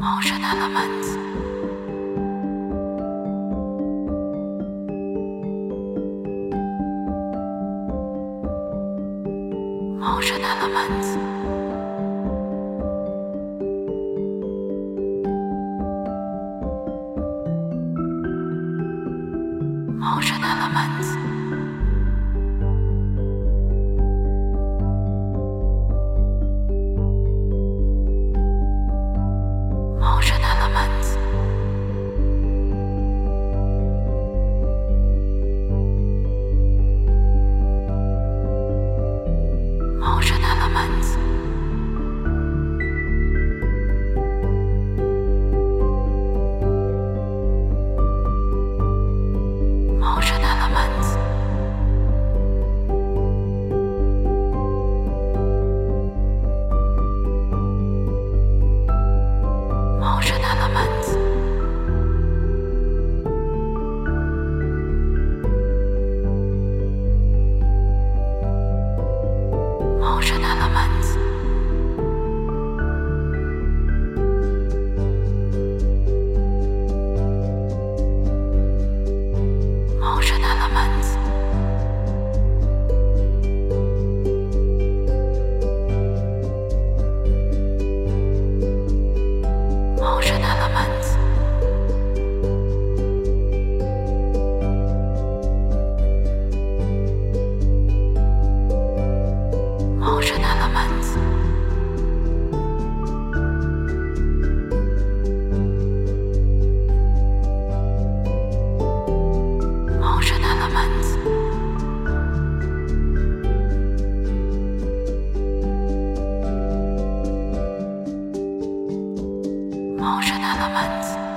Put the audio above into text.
Emotional Elements. Emotional Elements. Emotional Elements. Emotional Elements. Emotional Elements. Emotional Elements. Emotional Elements. Emotional Elements. Emotional Elements. Emotional Elements. Emotional Elements. Emotional Elements. Emotional Elements.